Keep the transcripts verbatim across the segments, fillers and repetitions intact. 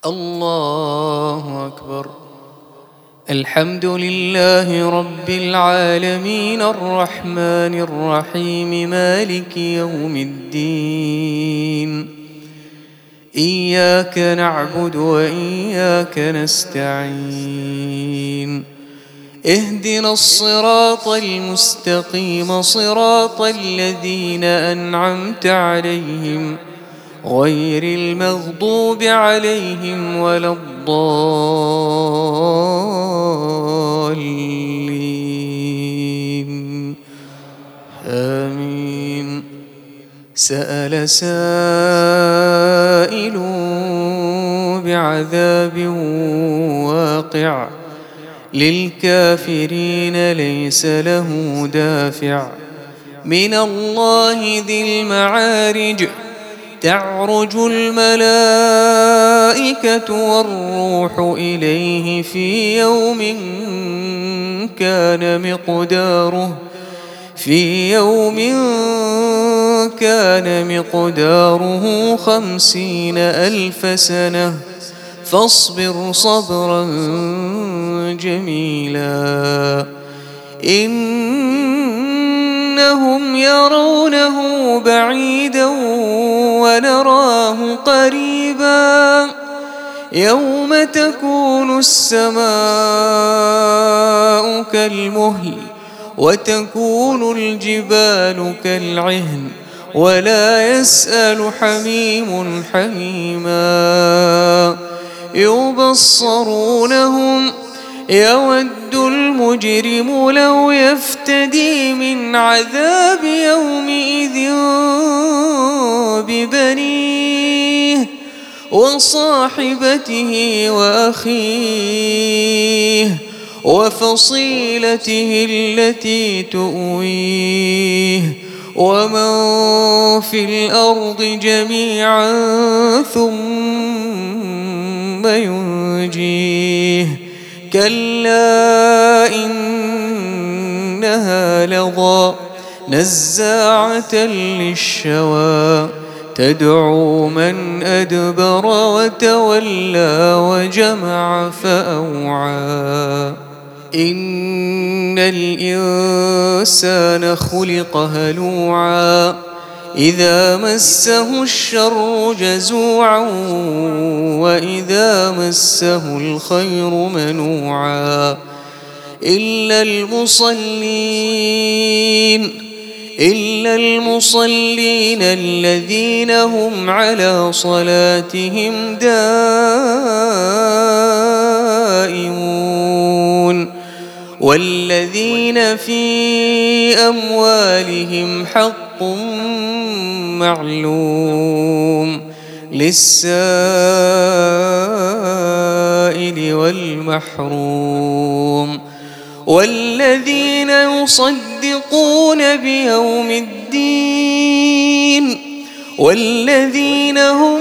الله أكبر. الحمد لله رب العالمين الرحمن الرحيم مالك يوم الدين. إياك نعبد وإياك نستعين. اهدنا الصراط المستقيم صراط الذين أنعمت عليهم غير المغضوب عليهم ولا الضالين آمين. سأل سائل بعذاب واقع للكافرين ليس له دافع من الله ذي المعارج. تعرج الملائكة والروح إليه في يوم كان مقداره في يوم كان مقداره خمسين ألف سنة فاصبر صبرا جميلا. إنهم يرونه بعيدا ونراه قريبا. يوم تكون السماء كالمهل وتكون الجبال كالعهن ولا يسأل حميم حميما. يبصرونهم يود المجرم لو يفتدي من عذاب يومئذ ببنيه وصاحبته وأخيه وفصيلته التي تؤويه ومن في الأرض جميعا ثم ينجيه. كلا إنها لظى نزاعة للشوى تدعو من أدبر وتولى وجمع فأوعى. إن الإنسان خلق هلوعا إذا مسه الشر جزوعا وإذا مسه الخير منوعا. إلا المصلين إلا المصلين الذين هم على صلاتهم دائمون والذين في أموالهم حق معلوم للسائل والمحروم. والذين يصدقون بيوم الدين والذين هم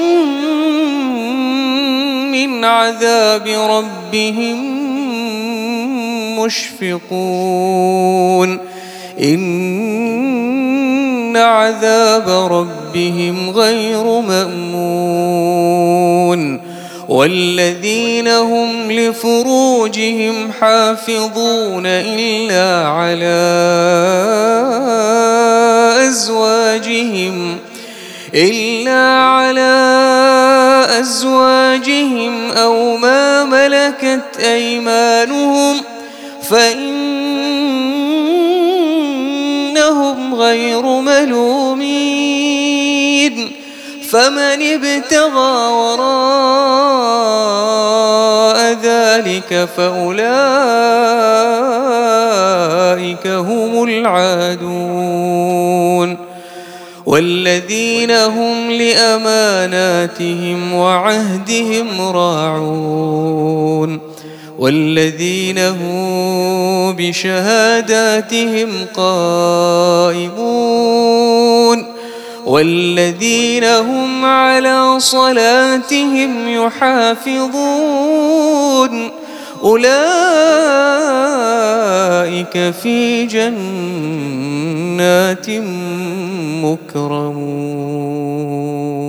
من عذاب ربهم مشفقون. إن عذاب ربهم غير مأمون. والذين هم لفروجهم حافظون إلا على أزواجهم إلا على أزواجهم أو ما ملكت أيمانهم فإنهم غير ملومين. فمن ابتغى وراء ذلك فأولئك هم العادون. والذين هم لأماناتهم وعهدهم راعون. والذين هم بشهاداتهم قائمون. والذين هم على صلاتهم يحافظون. أولئك في جنات مكرمون.